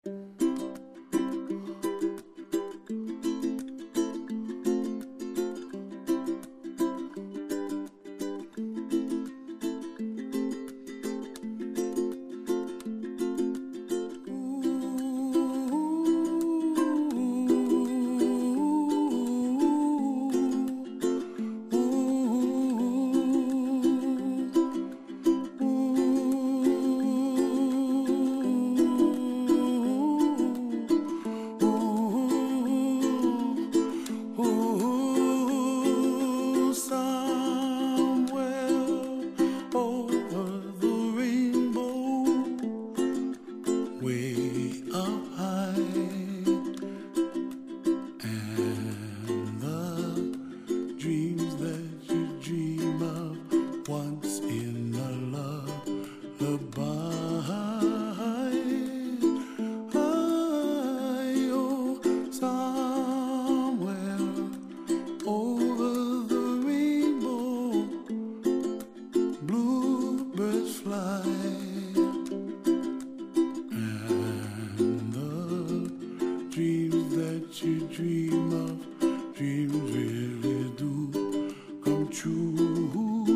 Dreams that you dream of, dreams really do come true.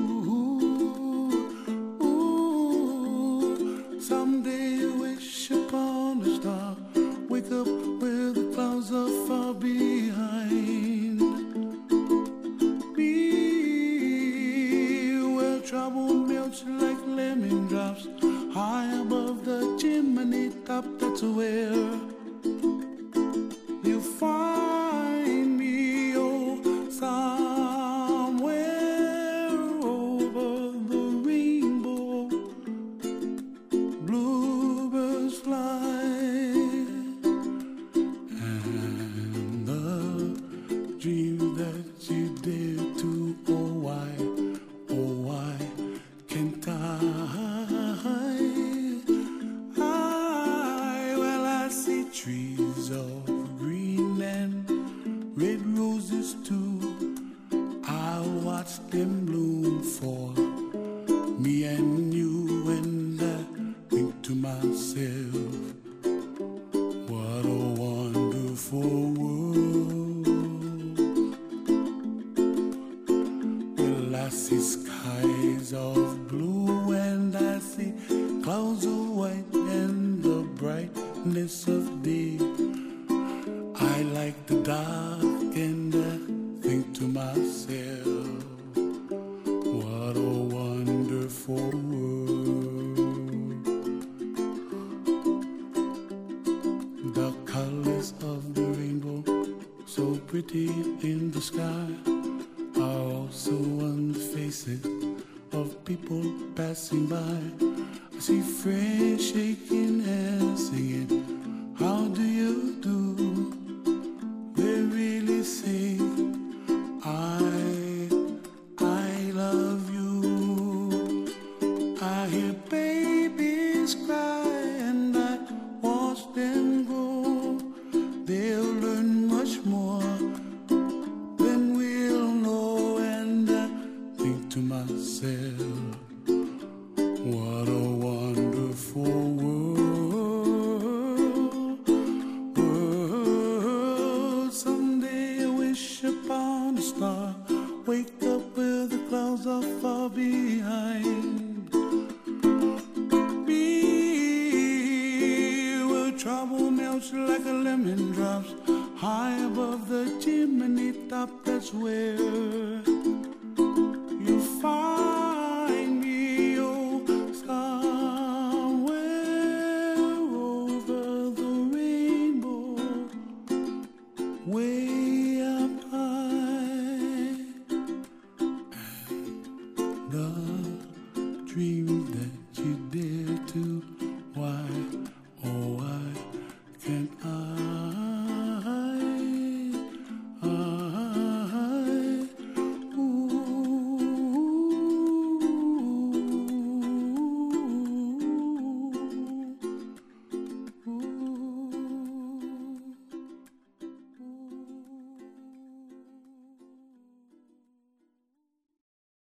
Ooh, someday you wish upon a star, wake up where the clouds are far behind. Be where trouble melts like lemon drops, high above the chimney top. That's where you find me, oh, somewhere over the rainbow. Bluebirds fly, and the dreams that you dare to, oh why can't I see trees of green and red roses too. I watch them bloom for me and you, and I think to myself, what a wonderful world. Well, I see skies of blue and I see clouds of white and the brightness of day. I like the dark and I think to myself, what a wonderful world. The colors of the rainbow, so pretty in the sky, are also on the faces of people passing by. I see friends shaking hands singing, how do you do? They really say, I love you. I hear babies cry and I watch them grow. They'll learn much more than we'll know, and I think to myself, what a wonderful world. Someday I wish upon a star, wake up where the clouds are far behind. Be where trouble melts like a lemon drops, high above the chimney top. That's where you find me, oh, somewhere over the rainbow, way up high. And the dreams that you dare to